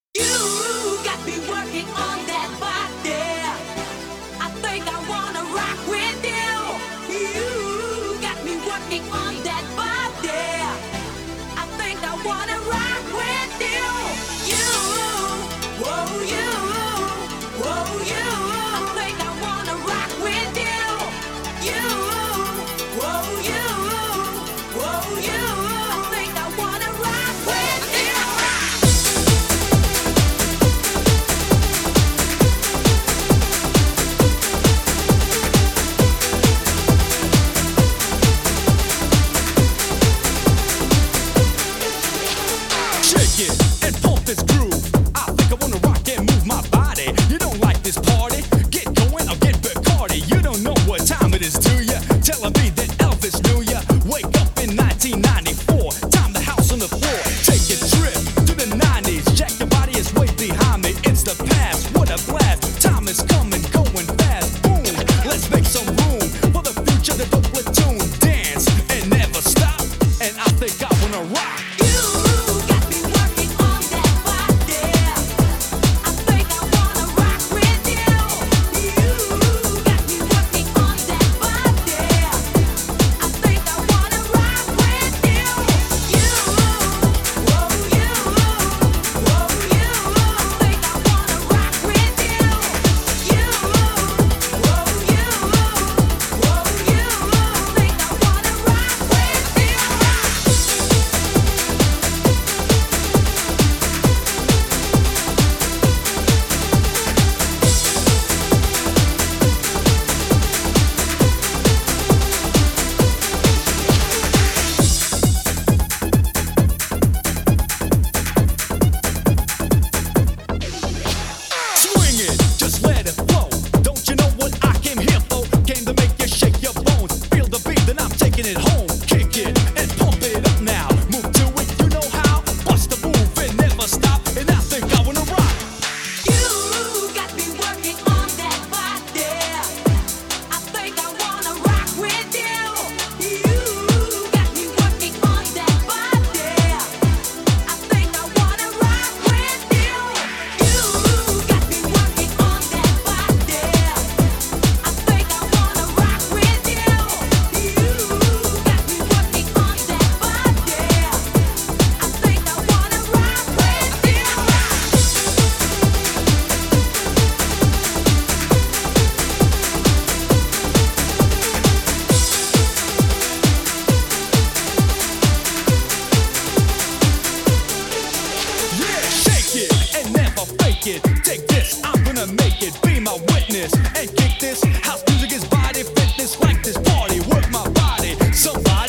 You got me working on that body. I think I wanna rock with you. You got me working on that body. I think I wanna rock with you. You, whoa, you, whoa, you. I think I wanna rock with you. You, whoa, you, whoa, you. I think I wanna rock with you. Shake it and pump this groove. I think I wanna rock and move my body. You don't like this party? Get going or get Bacardi. You don't know what time it is, do ya? Telling me that Elvis knew ya. Wake up in 1994. Time to house on the floor. Take a trip to the 90s. Jack your body is way behind me. It's the past. What a blast. Time is coming, going fast. Boom. Let's make some room for the future. The dope platoon. Dance and never stop. And I think I wanna rock. You got me working on that body. I think I wanna rock with you. You got me working on that body. I think I wanna rock with you. You, whoa, you, whoa, you. I think I wanna rock with you. You, whoa, you, whoa, you. I think I wanna rock with you. Swing it, just let it flow. Don't you know what I came here for? Came to make you shake your bones. Feel the beat, then I'm taking it home. Kick it and pump it up now. Move to it, you know how. Bust the move and never stop. And I think I wanna rock. You got me working on that body. I think I wanna rock with you. You got me working on that body. I think I wanna rock with you. You got me working on that body. I think I wanna rock with you. You got me working on that body. I think I wanna rock with you. Yeah, shake it and never fake it. Take this, I'm gonna make it. Be my witness and kick this. House music is body fitness like this party. Work my body. Somebody